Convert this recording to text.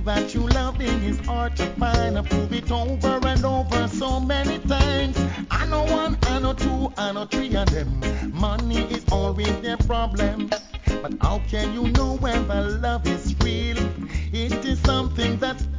that true loving is hard to find. I prove it over and over so many times. I know one, I know two, I know three of them. Money is always their problem. But how can you know whether love is real? It is something that's